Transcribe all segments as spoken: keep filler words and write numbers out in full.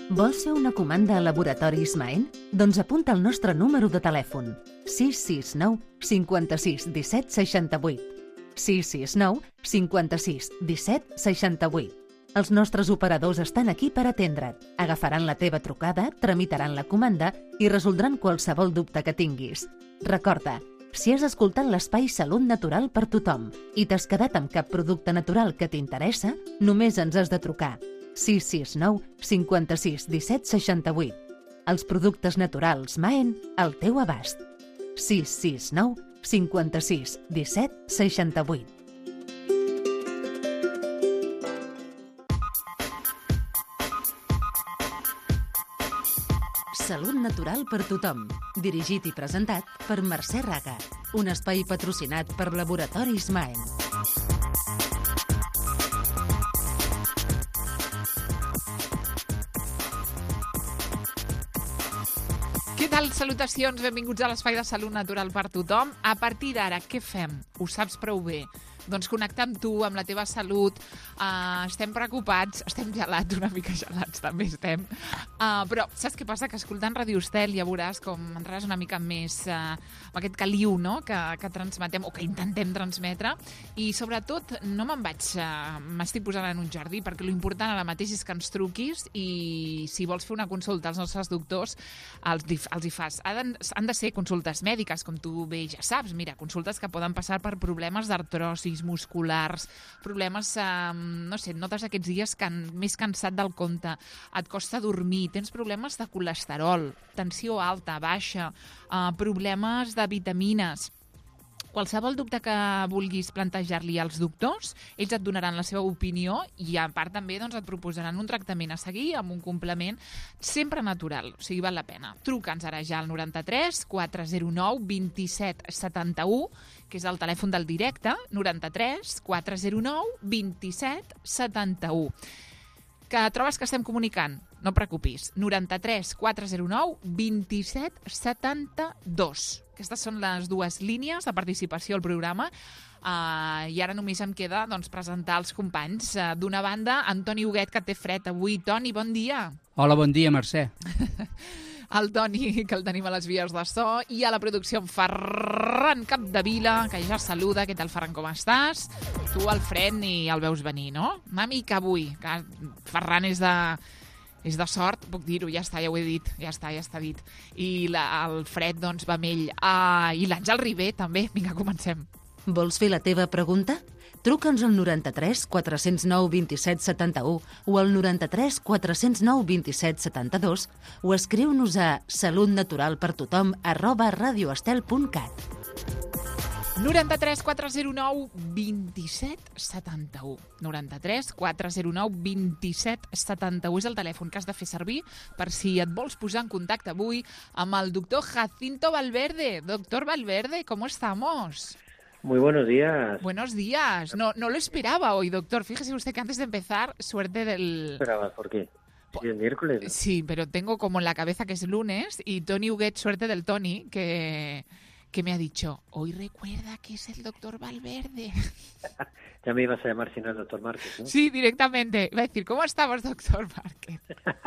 Vols fer una comanda a Laboratoris Maen? Doncs apunta el nostre número de telèfon: sis sis nou cinquanta-sis disset seixanta-vuit. sis sis nou cinquanta-sis disset seixanta-vuit. Els nostres operadors estan aquí per atendre't. Agafaran la teva trucada, tramitaran la comanda i resoldran qualsevol dubte que tinguis. Recorda, si has escoltat l'espai Salut Natural per tothom i t'has quedat amb cap producte natural que t'interessa, només ens has de trucar. sis sis nou cinquanta-sis disset seixanta-vuit. Els productes naturals Maen al teu abast. sis sis nou cinquanta-sis disset seixanta-vuit. Salut Natural per tothom. Dirigit i presentat per Mercè Raga. Un espai patrocinat per Laboratoris Maen. Què tal? Salutacions, benvinguts a l'Espai de Salut Natural per tothom. A partir d'ara, què fem? Ho saps prou bé. Doncs connectar amb tu, amb la teva salut. Uh, estem preocupats, estem gelats, una mica gelats també estem. Uh, però saps què passa? Que escoltant Ràdio Estel ja veuràs com entraràs una mica més uh, amb aquest caliu, no? que, que transmetem o que intentem transmetre. I sobretot no me'n vaig, uh, m'estic posant en un jardí, perquè l'important ara mateix és que ens truquis i si vols fer una consulta als nostres doctors, els, els hi fas. Han de, han de ser consultes mèdiques, com tu bé ja saps. Mira, consultes que poden passar per problemes d'artrosi, musculars, problemes, eh, no sé, et notes aquests dies can, més cansat del compte, et costa dormir, tens problemes de colesterol, tensió alta, baixa, eh, problemes de vitamines. Qualsevol dubte que vulguis plantejar-li als doctors, ells et donaran la seva opinió i, a part, també doncs, et proposaran un tractament a seguir amb un complement sempre natural. O sigui, val la pena. Truca'ns ara ja al noranta-tres quatre zero nou vint set setanta-u, que és el telèfon del directe, noranta-tres quatre zero nou vint set setanta-u. Que trobes que estem comunicant? No et preocupis. noranta-tres quatre zero nou vint set setanta-dos. Aquestes són les dues línies de participació al programa. Uh, I ara només em queda doncs, presentar els companys. Uh, D'una banda, Antoni Huguet, que té fred avui. Toni, bon dia. Hola, bon dia, Mercè. El Toni, que el tenim a les vies de so, i a la producció en Ferran Capdevila, que ja saluda. Què tal, Ferran, com estàs? Tu el fred ni el veus venir, no? Una mica avui, que Ferran és de... és de sort, puc dir-ho, ja està, ja ho he dit, ja està, ja està dit. I la, el fred, doncs, va amb ell. Ah, I l'Àngel Ribé, també. Vinga, comencem. Vols fer la teva pregunta? Truca'ns al noranta-tres quatre zero nou vint set setanta-u o al noranta-tres quatre zero nou vint set setanta-dos o escriu-nos a salutnaturalpertothom arroba radioestel punt cat. noranta-tres quatre zero nou vint set setanta-u. noranta-tres quatre zero nou vint set setanta-u és el telèfon que has de fer servir per si et vols posar en contacte avui amb el doctor Jacinto Valverde. Doctor Valverde, ¿cómo estamos? Muy buenos días. Buenos días. No, no lo esperaba hoy, doctor. Fíjese usted que antes de empezar, suerte del... ¿Esperabas por qué? ¿Es miércoles? ¿No? Sí, pero tengo como en la cabeza que es lunes y Tony Huguet, suerte del Tony, que... que me ha dicho, hoy recuerda que es el doctor Valverde. Ya me ibas a llamar si no el doctor Márquez, ¿no? Sí, directamente. Iba a decir, ¿cómo estamos, doctor Márquez?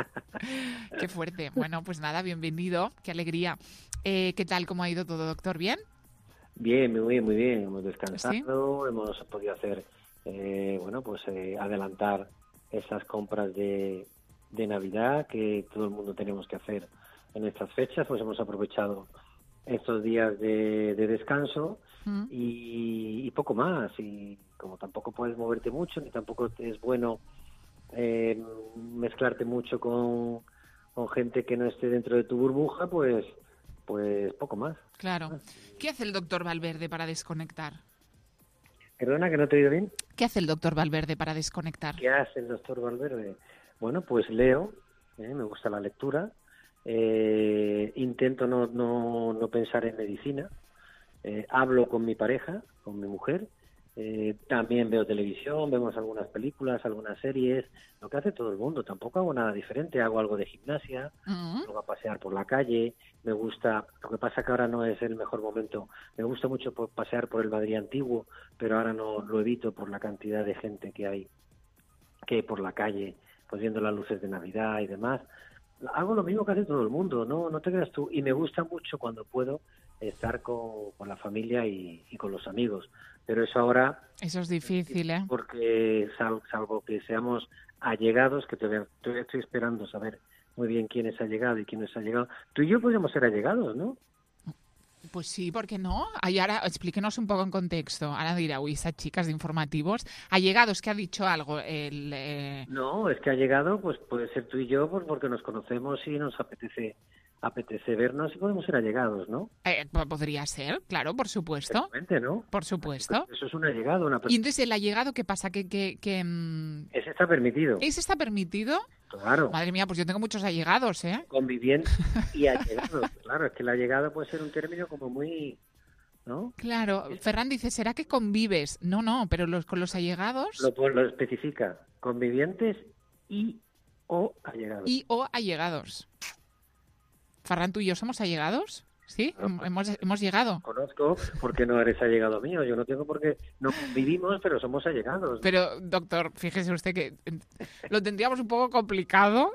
Qué fuerte. Bueno, pues nada, bienvenido. Qué alegría. Eh, ¿Qué tal? ¿Cómo ha ido todo, doctor? ¿Bien? Bien, muy bien, muy bien. Hemos descansado, ¿Sí? Hemos podido hacer, eh, bueno, pues eh, adelantar esas compras de, de Navidad que todo el mundo tenemos que hacer en estas fechas. Pues hemos aprovechado estos días de, de descanso mm. y, y poco más. Y como tampoco puedes moverte mucho, ni tampoco es bueno eh, mezclarte mucho con, con gente que no esté dentro de tu burbuja, pues, pues poco más. Claro. ¿Qué hace el doctor Valverde para desconectar? Perdona, que no te he oído bien. ¿Qué hace el doctor Valverde para desconectar? ¿Qué hace el doctor Valverde? Bueno, pues leo, eh, me gusta la lectura. Eh, intento no, no, no pensar en medicina, eh, hablo con mi pareja, con mi mujer, eh, también veo televisión, vemos algunas películas, algunas series, lo que hace todo el mundo. Tampoco hago nada diferente, hago algo de gimnasia, uh-huh. Luego a pasear por la calle, me gusta, lo que pasa que ahora no es el mejor momento, me gusta mucho pasear por el Madrid antiguo, pero ahora no lo evito por la cantidad de gente que hay, que hay por la calle pues viendo las luces de Navidad y demás. Hago lo mismo que hace todo el mundo, no no te creas tú. Y me gusta mucho cuando puedo estar con, con la familia y, y con los amigos. Pero eso ahora... Eso es difícil, ¿eh? Porque sal, salvo que seamos allegados, que todavía, todavía estoy esperando saber muy bien quiénes ha llegado y quiénes ha llegado. Tú y yo podríamos ser allegados, ¿no? Pues sí, ¿por qué no? Y ahora explíquenos un poco en contexto. Ahora dirá, uy, esas chicas de informativos. Allegados, que ha dicho algo. El, eh... No, es que ha llegado, pues puede ser tú y yo, pues porque nos conocemos y nos apetece apetece vernos y podemos ser allegados, ¿no? Eh, podría ser, claro, por supuesto. ¿no? Por supuesto. Eso es un allegado. Una y entonces el allegado, ¿qué pasa? Que, que, que ese está permitido. ¿Ese está permitido? Claro. Madre mía, pues yo tengo muchos allegados, ¿eh? Convivientes y allegados. Claro, es que el allegado puede ser un término como muy... ¿no? Claro. Ferran dice, ¿será que convives? No, no, pero los, con los allegados... Lo, lo especifica. Convivientes y o allegados. Y o allegados. Ferran, ¿tú y yo somos allegados? ¿Sí? No, hemos, hemos llegado. Conozco porque no eres allegado mío. Yo no tengo por qué... No convivimos, pero somos allegados. Pero, doctor, fíjese usted que lo tendríamos un poco complicado,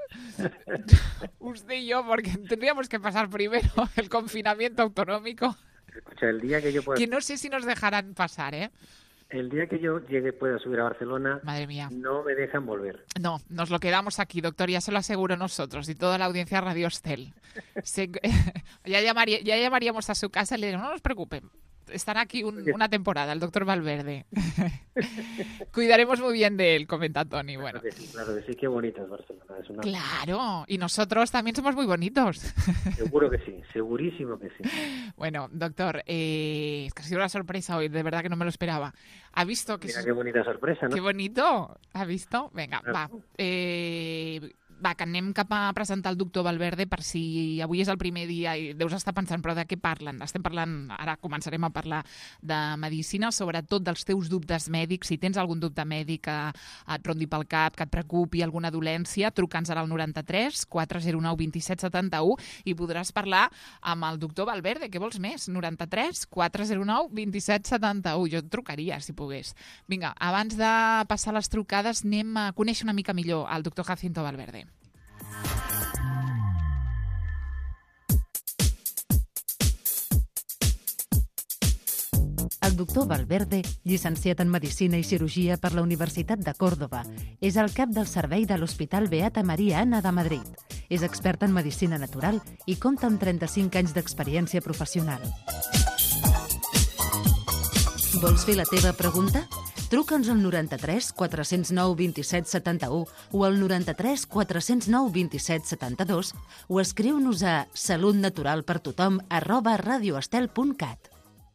usted y yo, porque tendríamos que pasar primero el confinamiento autonómico. Escucha, el día que yo pueda... Que no sé si nos dejarán pasar, ¿eh? El día que yo llegue, pueda subir a Barcelona, madre mía, no me dejan volver. No, nos lo quedamos aquí, doctor, ya se lo aseguro nosotros y toda la audiencia de Radio Estel. Se, ya, llamaría, ya llamaríamos a su casa y le diríamos, no nos preocupen, estará aquí un, una temporada el doctor Valverde. Cuidaremos muy bien de él, comenta Toni. Bueno. Claro que sí, claro que sí, qué bonita es Barcelona. Es una... Claro, y nosotros también somos muy bonitos. Seguro que sí, segurísimo que sí. Bueno, doctor, eh, es que ha sido una sorpresa hoy, de verdad que no me lo esperaba. ¿Ha visto que... Mira es... qué bonita sorpresa, ¿no? Qué bonito, ¿ha visto? Venga, claro. va. Eh... Va, que anem cap a presentar el doctor Valverde per si avui és el primer dia i deus estar pensant, però de què parlen? Estem parlant, ara començarem a parlar de medicina, sobretot dels teus dubtes mèdics. Si tens algun dubte mèdic que et rondi pel cap, que et preocupi, alguna dolència, truca'ns ara al noranta-tres quatre zero nou vint set setanta-u i podràs parlar amb el doctor Valverde. Què vols més? noranta-tres quatre zero nou vint set setanta-u. Jo et trucaria, si pogués. Vinga, abans de passar les trucades, anem a conèixer una mica millor el doctor Jacinto Valverde. El doctor Valverde, llicenciat en Medicina i Cirurgia per la Universitat de Còrdova, és el cap del servei de l'Hospital Beata Maria Anna de Madrid. És expert en medicina natural i compta amb trenta-cinc anys d'experiència professional. Vols fer la teva pregunta? Truca'ns al noranta-tres quatre zero nou vint set setanta-u o al noranta-tres quatre zero nou vint set setanta-dos o escriu-nos a salutnaturalpertothom arroba radioestel punt cat.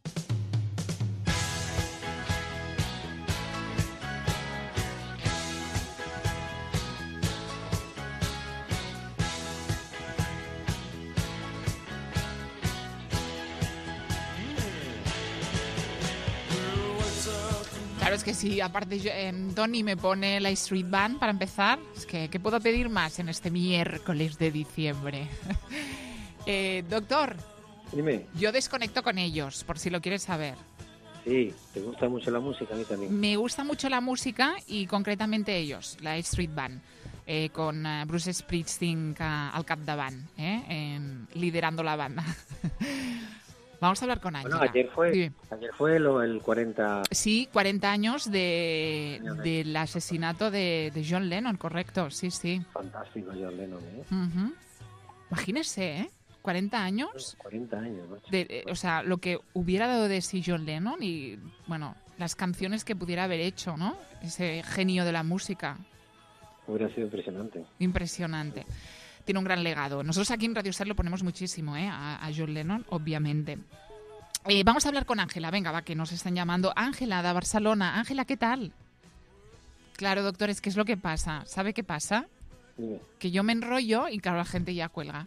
Claro, es que si aparte yo, eh, Toni me pone la Street Band para empezar, es que ¿qué puedo pedir más en este miércoles de diciembre? eh, doctor, dime. Yo desconecto con ellos, por si lo quieres saber. Sí, ¿te gusta mucho la música? A mí también. Me gusta mucho la música y concretamente ellos, la Street Band, eh, con uh, Bruce Springsteen al capdavant, eh, en, liderando la banda. Vamos a hablar con Ángela. Bueno, ayer fue, sí. ayer fue lo, el cuarenta... Sí, cuarenta años de, del asesinato de, de John Lennon, correcto, sí, sí. Fantástico John Lennon, ¿eh? Uh-huh. Imagínese, ¿eh? cuarenta años. cuarenta años, ¿no? De, eh, o sea, lo que hubiera dado de sí John Lennon y, bueno, las canciones que pudiera haber hecho, ¿no? Ese genio de la música. Hubiera sido impresionante. Impresionante. Tiene un gran legado. Nosotros aquí en Radio Estel lo ponemos muchísimo, ¿eh? A, a John Lennon, obviamente. Eh, vamos a hablar con Ángela. Venga, va, que nos están llamando. Ángela, de Barcelona. Ángela, ¿qué tal? Claro, doctores, ¿qué es lo que pasa? ¿Sabe qué pasa? Dime. Que yo me enrollo y, claro, la gente ya cuelga.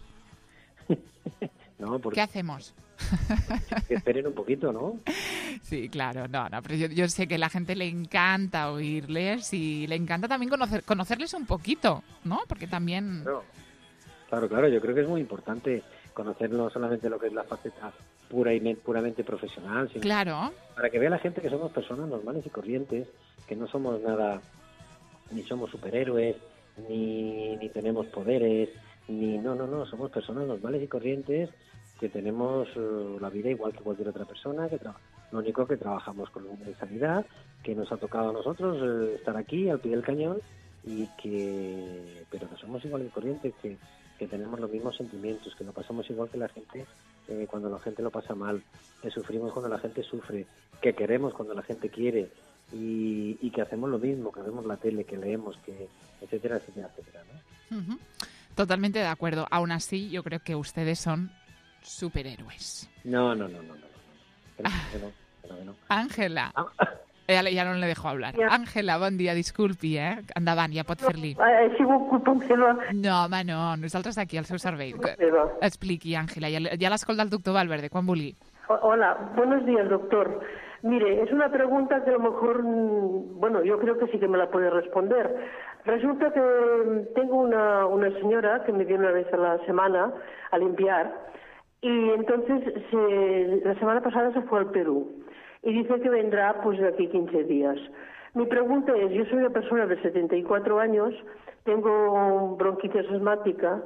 No, porque... ¿Qué hacemos? Que esperen un poquito, ¿no? Sí, claro, no, no, pero yo, yo sé que a la gente le encanta oírles y le encanta también conocer, conocerles un poquito, ¿no? Porque también... Claro. claro, claro, yo creo que es muy importante conocer no solamente lo que es la faceta pura y puramente profesional, sino claro. Para que vea la gente que somos personas normales y corrientes, que no somos nada, ni somos superhéroes, ni, ni tenemos poderes, ni no, no, no, somos personas normales y corrientes que tenemos uh, la vida igual que cualquier otra persona, que tra- lo único que trabajamos con en sanidad, que nos ha tocado a nosotros eh, estar aquí al pie del cañón, y que pero que somos igual de corrientes, que, que tenemos los mismos sentimientos, que lo pasamos igual que la gente eh, cuando la gente lo pasa mal, que sufrimos cuando la gente sufre, que queremos cuando la gente quiere, y, y que hacemos lo mismo, que vemos la tele, que leemos, que etcétera, etcétera, etcétera, ¿no? Uh-huh. Totalmente de acuerdo. Aún así, yo creo que ustedes son superhéroes. No, no, no, no, no, no. Creo que no, creo que no. Àngela. Ah. Ja, ja no le dejo hablar. Ja. Àngela, bon dia, disculpi, eh? Endavant, ja pot fer-li. Ha sigut culpa meva. No, home, no, nosaltres aquí al seu servei. meva. Expliqui, Àngela, ja, ja l'escolta el doctor Valverde, quan vulgui. O- Hola, buenos días, doctor. Mire, es una pregunta que a lo mejor, mm, bueno, yo creo que sí que me la puede responder. Resulta que mm, tengo una, una señora que me viene una vez a la semana a limpiar, y entonces se- la semana pasada se fue al Perú y dice que vendrá pues de aquí quince días. Mi pregunta es, yo soy una persona de setenta y cuatro años, tengo bronquitis asmática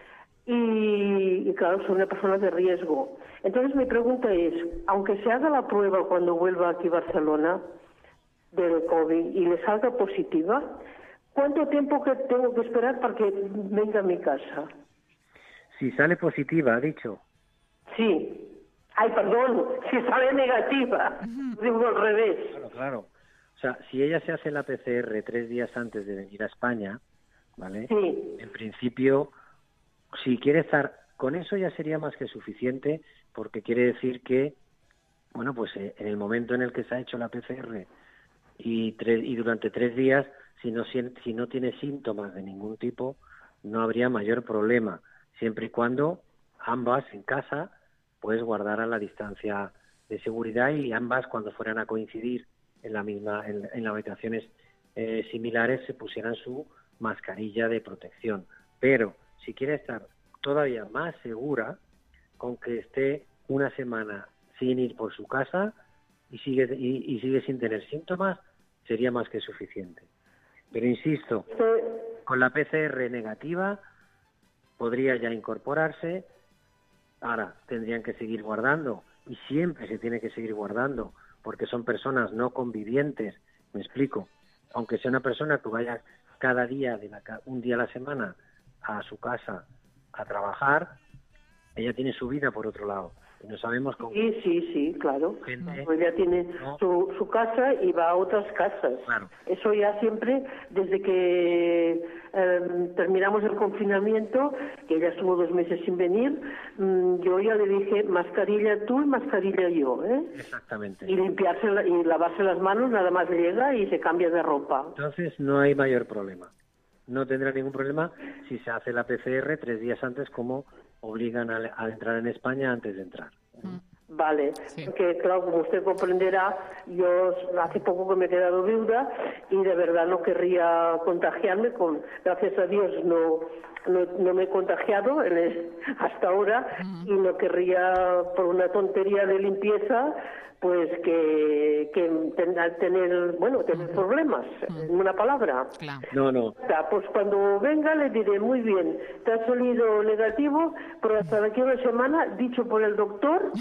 y, y claro, soy una persona de riesgo. Entonces mi pregunta es, aunque se haga la prueba cuando vuelva aquí a Barcelona del COVID y le salga positiva, ¿cuánto tiempo que tengo que esperar para que venga a mi casa? Si sale positiva, ha dicho. Sí. Ay, perdón, si sale negativa. Digo al revés. Claro, claro. O sea, si ella se hace la P C R tres días antes de venir a España, ¿vale? Sí. En principio, si quiere estar con eso ya sería más que suficiente, porque quiere decir que, bueno, pues eh, en el momento en el que se ha hecho la P C R y, tres, y durante tres días, si no, si, si no tiene síntomas de ningún tipo, no habría mayor problema, siempre y cuando ambas en casa pues guardaran la distancia de seguridad y ambas, cuando fueran a coincidir en la misma en, en habitaciones eh, similares, se pusieran su mascarilla de protección. Pero si quiere estar todavía más segura, con que esté una semana sin ir por su casa y sigue y, y sigue sin tener síntomas, sería más que suficiente. Pero insisto, con la P C R negativa podría ya incorporarse. Ahora, tendrían que seguir guardando, y siempre se tiene que seguir guardando, porque son personas no convivientes, me explico. Aunque sea una persona que vaya cada día, de la, un día a la semana, a su casa a trabajar, ella tiene su vida por otro lado. Y no sabemos cómo... Sí, sí, sí, claro. Gente, Pues ya tiene ¿no? su, su casa y va a otras casas. Claro. Eso ya siempre, desde que eh, terminamos el confinamiento, que ella estuvo dos meses sin venir, mmm, yo ya le dije, mascarilla tú y mascarilla yo, ¿eh? Exactamente. Y limpiarse la- y lavarse las manos, nada más llega y se cambia de ropa. Entonces no hay mayor problema. No tendrá ningún problema si se hace la P C R tres días antes, como obligan a, a entrar en España antes de entrar. Vale, Sí. porque claro, como usted comprenderá, yo hace poco que me he quedado viuda y de verdad no querría contagiarme, con gracias a Dios no no, no me he contagiado en el- hasta ahora, y no querría, por una tontería de limpieza, pues que, que ten- tener, bueno, tener problemas, en una palabra. Clar. No, no. Ya, pues cuando venga le diré, muy bien, te ha salido negativo, pero hasta de aquí a una semana, dicho por el doctor,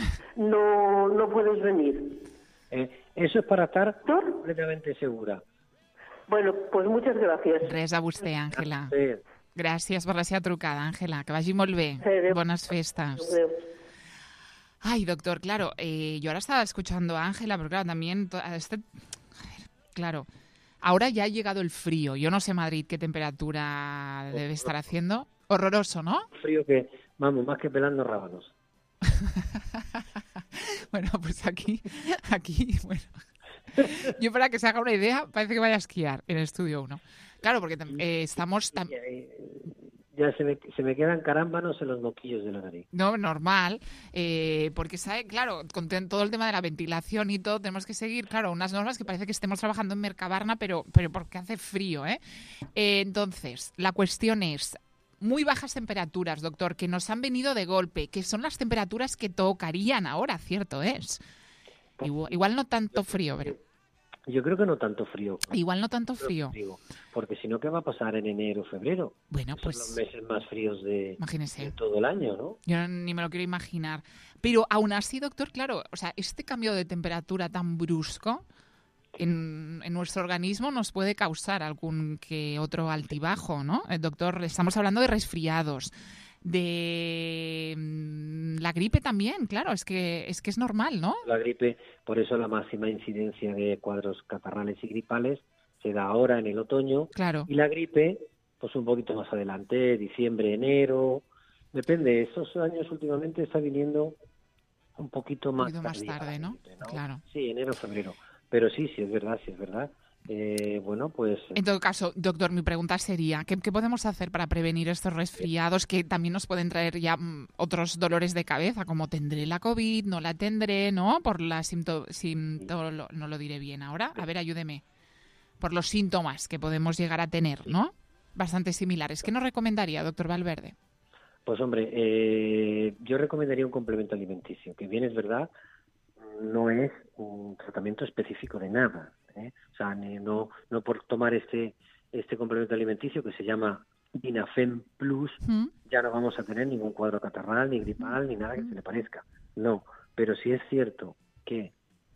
no, no puedes venir. Eh, eso es para estar ¿Doctor? completamente segura. Bueno, pues muchas gracias. Res a vostè, Àngela. Sí. Gràcies per la seva trucada, Àngela. Que vagi molt bé. Adéu. Bones festes. Adéu. Ay, doctor, claro, eh, yo ahora estaba escuchando a Ángela, pero claro, también, to- este, a ver, claro, ahora ya ha llegado el frío. Yo no sé Madrid qué temperatura debe estar haciendo. Horroroso, ¿no? Frío que, vamos, más que pelando rábanos. Bueno, pues aquí, aquí, bueno. Yo para que se haga una idea, parece que vaya a esquiar en el estudio uno. Claro, porque tam- eh, estamos... tam- Ya se me, se me quedan carámbanos en los moquillos de la nariz. No, normal, eh, porque sabe, claro, con te- todo el tema de la ventilación y todo, tenemos que seguir, claro, unas normas que parece que estemos trabajando en Mercabarna, pero, pero porque hace frío, ¿eh? Eh, Entonces, la cuestión es, muy bajas temperaturas, doctor, que nos han venido de golpe, que son las temperaturas que tocarían ahora, cierto es. Igual, igual no tanto frío, pero... Yo creo que no tanto frío. Igual no tanto frío. Digo, porque si no, ¿qué va a pasar en enero, febrero? Bueno, pues... Son los meses más fríos de, imagínese. de todo el año, ¿no? Yo ni me lo quiero imaginar. Pero aún así, doctor, claro, o sea, este cambio de temperatura tan brusco en, en nuestro organismo nos puede causar algún que otro altibajo, ¿no? Eh, doctor, estamos hablando de resfriados, de mm, la gripe también, claro, es que es que es normal, ¿no? La gripe, por eso la máxima incidencia de cuadros catarrales y gripales se da ahora en el otoño. Claro. Y la gripe, pues un poquito más adelante, diciembre, enero, depende. Estos años últimamente está viniendo un poquito más, un poquito más tarde, ¿no? Gripe, ¿no? Claro. Sí, enero, febrero. Pero sí, sí es verdad, sí es verdad. Eh, bueno, pues... En todo caso, doctor, mi pregunta sería, ¿qué, ¿qué podemos hacer para prevenir estos resfriados que también nos pueden traer ya mm, otros dolores de cabeza, como tendré la COVID, no la tendré, ¿no? Por la sinto... sinto lo, no lo diré bien ahora. A ver, ayúdeme. Por los síntomas que podemos llegar a tener, ¿no? Bastante similares. ¿Qué nos recomendaría, doctor Valverde? Pues hombre, eh, yo recomendaría un complemento alimenticio, que bien es verdad, no es un tratamiento específico de nada, ¿eh? O sea, ni, no, no por tomar este este complemento alimenticio que se llama Dinafem Plus, ¿Mm? ya no vamos a tener ningún cuadro catarral, ni gripal, ni nada que se le parezca. No, pero sí es cierto que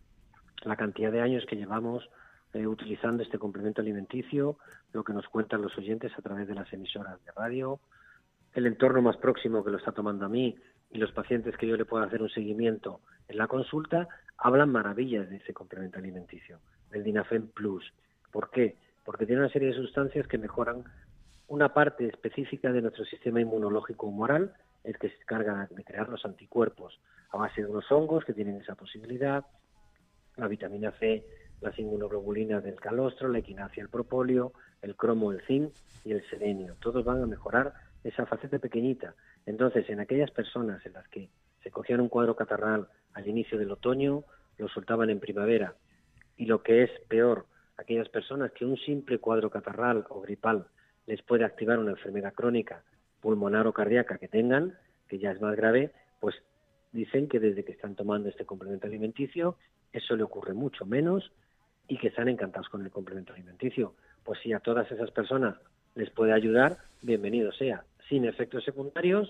la cantidad de años que llevamos eh, utilizando este complemento alimenticio, lo que nos cuentan los oyentes a través de las emisoras de radio, el entorno más próximo que lo está tomando a mí y los pacientes que yo le puedo hacer un seguimiento en la consulta, hablan maravillas de ese complemento alimenticio, del Dinafem Plus. ¿Por qué? Porque tiene una serie de sustancias que mejoran una parte específica de nuestro sistema inmunológico humoral, es que se encarga de crear los anticuerpos a base de unos hongos que tienen esa posibilidad, la vitamina C, las inmunoglobulinas del calostro, la equinacia, el propóleo, el cromo, el zinc y el selenio. Todos van a mejorar esa faceta pequeñita. Entonces, en aquellas personas en las que se cogían un cuadro catarral al inicio del otoño, lo soltaban en primavera. Y lo que es peor, aquellas personas que un simple cuadro catarral o gripal les puede activar una enfermedad crónica, pulmonar o cardíaca que tengan, que ya es más grave, pues dicen que desde que están tomando este complemento alimenticio, eso le ocurre mucho menos y que están encantados con el complemento alimenticio. Pues si a todas esas personas les puede ayudar, bienvenido sea, sin efectos secundarios,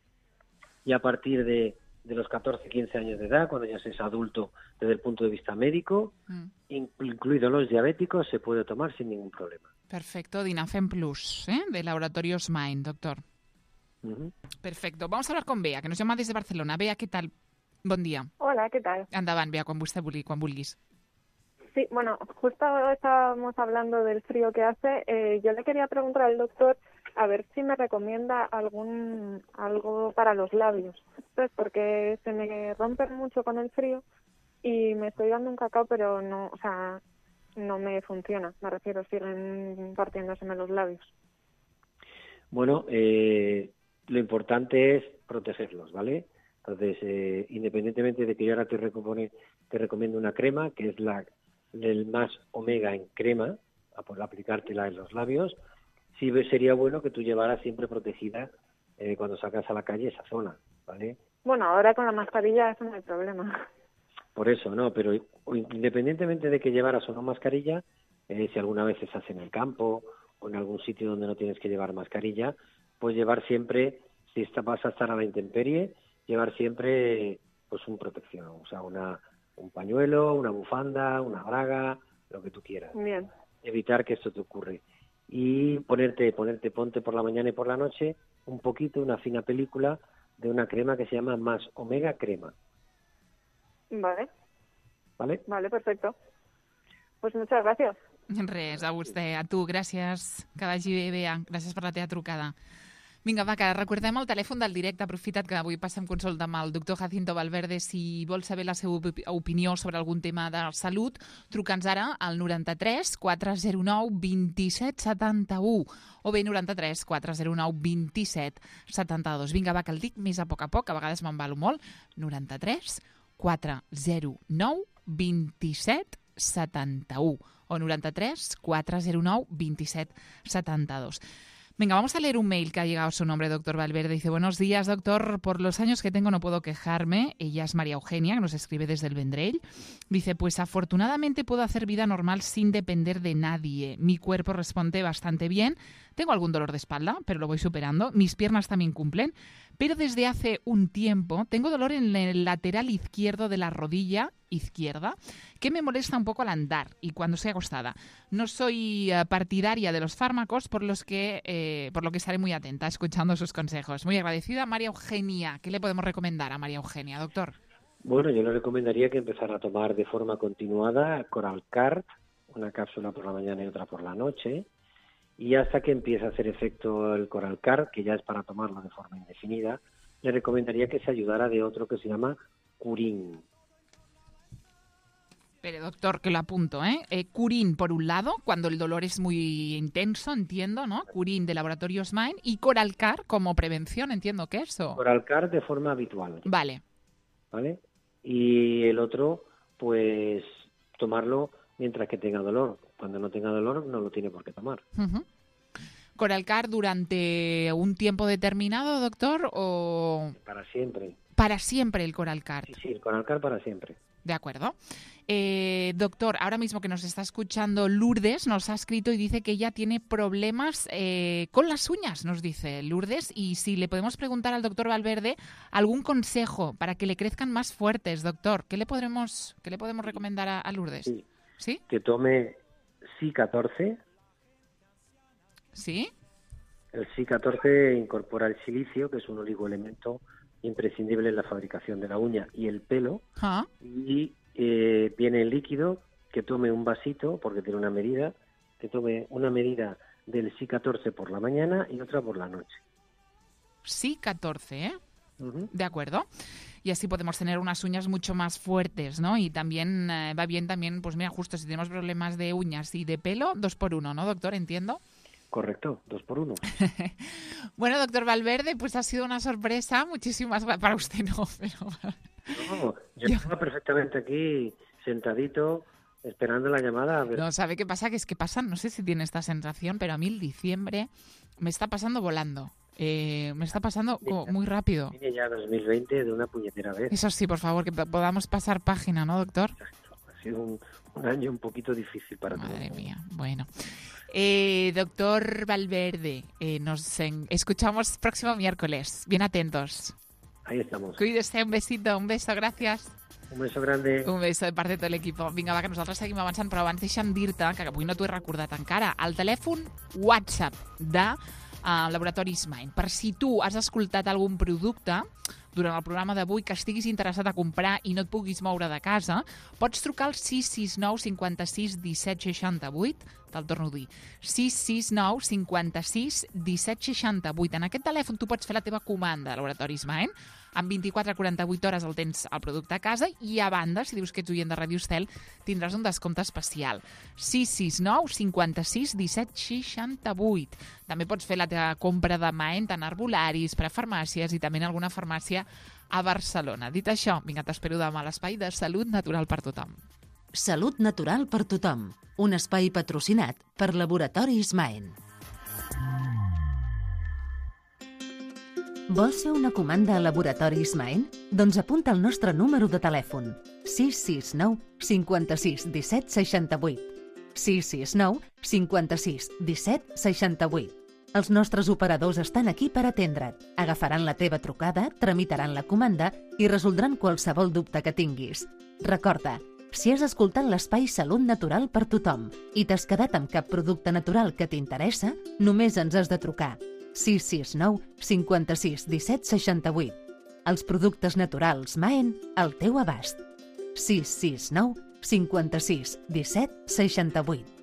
y a partir de, de los catorce, quince años de edad, cuando ya se es adulto desde el punto de vista médico, mm. incluidos los diabéticos, se puede tomar sin ningún problema. Perfecto, Dinafem Plus, ¿eh? De Laboratorios Mind, doctor. Uh-huh. Perfecto. Vamos a hablar con Bea, que nos llama desde Barcelona. Bea, ¿qué tal? Bon dia. Hola, ¿qué tal? Endavant, Bea, quan vostè vulgui, quan vulguis. Sí, bueno, justo estábamos hablando del frío que hace. Eh, yo le quería preguntar al doctor a ver si me recomienda algún algo para los labios. Pues porque se me rompen mucho con el frío y me estoy dando un cacao, pero no, o sea, no me funciona. Me refiero, siguen partiéndoseme los labios. Bueno, eh, lo importante es protegerlos, ¿vale? Entonces, eh, independientemente de que yo ahora te, recomone, te recomiendo una crema, que es la del Más Omega en crema, a por aplicártela en los labios, sí sería bueno que tú llevaras siempre protegida eh, cuando sacas a la calle esa zona, ¿vale? Bueno, ahora con la mascarilla eso no hay problema. Por eso, no, pero independientemente de que llevaras o no mascarilla, eh, si alguna vez estás en el campo o en algún sitio donde no tienes que llevar mascarilla, pues llevar siempre, si está, vas a estar a la intemperie, llevar siempre pues un protección, o sea, una un pañuelo, una bufanda, una braga, lo que tú quieras. Bien. Evitar que esto te ocurra. Y ponerte, ponerte, ponte por la mañana y por la noche un poquito, una fina película de una crema que se llama Más Omega Crema. Vale. Vale? Vale, perfecto. Pues muchas gracias. Res, a vostè, a tu, gràcies. Que vagi bé, Bea. Gràcies per la teva trucada. Vinga, va, que recordem el telèfon del directe. Aprofitat que avui passem consulta amb el doctor Jacinto Valverde. Si vol saber la seva opinió sobre algun tema de salut, truca'ns ara al noranta-tres quatre zero nou vint-i-set setanta-u o bé noranta-tres quatre zero nou vint-i-set setanta-dos. Vinga, va, que el dic més a poc a poc, a vegades m'embalo molt. noranta-tres quatre zero nou vint-i-set setanta-u o noranta-tres quatre zero nou vint-i-set setanta-dos. Venga, vamos a leer un mail que ha llegado a su nombre, doctor Valverde. Dice, buenos días, doctor. Por los años que tengo no puedo quejarme. Ella es María Eugenia, que nos escribe desde el Vendrell. Dice, pues afortunadamente puedo hacer vida normal sin depender de nadie. Mi cuerpo responde bastante bien. Tengo algún dolor de espalda, pero lo voy superando. Mis piernas también cumplen. Pero desde hace un tiempo tengo dolor en el lateral izquierdo de la rodilla izquierda que me molesta un poco al andar y cuando estoy acostada. No soy uh, partidaria de los fármacos, por los que eh, por lo que estaré muy atenta escuchando sus consejos. Muy agradecida. María Eugenia, ¿qué le podemos recomendar a María Eugenia, doctor? Bueno, yo le recomendaría que empezara a tomar de forma continuada Coralcard, una cápsula por la mañana y otra por la noche, y hasta que empiece a hacer efecto el Coralcard, que ya es para tomarlo de forma indefinida, le recomendaría que se ayudara de otro que se llama Curín. Pero doctor, que lo apunto, ¿eh? eh Curín, por un lado, cuando el dolor es muy intenso, entiendo, ¿no? Curín de Laboratorios Main y Coralcard como prevención, entiendo que eso. Coralcard de forma habitual. Vale. ¿Vale? Y el otro, pues, tomarlo mientras que tenga dolor. Cuando no tenga dolor, no lo tiene por qué tomar. Uh-huh. ¿Coralcard durante un tiempo determinado, doctor, o...? Para siempre. Para siempre el Coralcard. Sí, sí, el Coralcard para siempre. De acuerdo. Eh, doctor, ahora mismo que nos está escuchando Lourdes, nos ha escrito y dice que ella tiene problemas eh, con las uñas, nos dice Lourdes, y si le podemos preguntar al doctor Valverde algún consejo para que le crezcan más fuertes, doctor, ¿qué le podremos, qué le podemos recomendar a, a Lourdes? Sí. ¿Sí? Que tome C I catorce. ¿Sí? El C I catorce incorpora el silicio, que es un oligoelemento imprescindible en la fabricación de la uña y el pelo, ¿Ah? y eh, viene en líquido, que tome un vasito, porque tiene una medida, que tome una medida del C I catorce por la mañana y otra por la noche. C I catorce, ¿eh? Uh-huh. De acuerdo. Y así podemos tener unas uñas mucho más fuertes, ¿no? Y también eh, va bien también, pues mira, justo si tenemos problemas de uñas y de pelo, dos por uno, ¿no, doctor? ¿Entiendo? Correcto, dos por uno. Bueno, doctor Valverde, pues ha sido una sorpresa. Muchísimas gracias. Para usted no, pero... No, yo estaba perfectamente aquí, sentadito, esperando la llamada. A ver. No, ¿sabe qué pasa? Que es que pasan, no sé si tiene esta sensación, pero a mí el diciembre me está pasando volando. Eh, me está pasando como muy rápido. Viene ya dos mil veinte de una puñetera vez. Eso sí, por favor, que podamos pasar página, ¿no, doctor? Exacto. Ha sido un, un año un poquito difícil para todos. Madre mía, bueno. Eh, doctor Valverde, eh, nos en... escuchamos próximo miércoles. Bien atentos. Ahí estamos. Cuídese, un besito, un beso, gracias. Un beso grande. Un beso de part de tot l'equip. Vinga, va, que nosaltres seguim avançant, però abans deixa'm dir-te, que avui no t'ho he recordat encara, el telèfon WhatsApp de uh, Laboratoris Main. Per si tu has escoltat algun producte durant el programa d'avui que estiguis interessat a comprar i no et puguis moure de casa, pots trucar al sis sis nou cinquanta-sis disset seixanta-vuit, te'l torno a dir, sis sis nou cinquanta-sis disset seixanta-vuit. En aquest telèfon tu pots fer la teva comanda de Laboratoris Main, en vint-i-quatre a quaranta-vuit hores el tens el producte a casa i a banda, si dius que ets oient de Ràdio Estel, tindràs un descompte especial. sis sis nou cinquanta-sis disset seixanta-vuit. També pots fer la teva compra de Maen, tant a arbolaris, per a farmàcies i també en alguna farmàcia a Barcelona. Dit això, vinga, t'espero demà a l'espai de Salut Natural per Tothom. Salut Natural per Tothom, un espai patrocinat per Laboratoris Maen. Vols fer una comanda a Laboratoris Maen? Doncs apunta el nostre número de telèfon, sis sis nou cinquanta-sis disset seixanta-vuit. sis sis nou cinquanta-sis disset seixanta-vuit. Els nostres operadors estan aquí per atendre't. Agafaran la teva trucada, tramitaran la comanda i resoldran qualsevol dubte que tinguis. Recorda, si has escoltat l'espai Salut Natural per Tothom i t'has quedat amb cap producte natural que t'interessa, només ens has de trucar. sis sis nou cinquanta-sis disset seixanta-vuit. Els productes naturals Maen al teu abast. sis sis nou cinquanta-sis disset seixanta-vuit.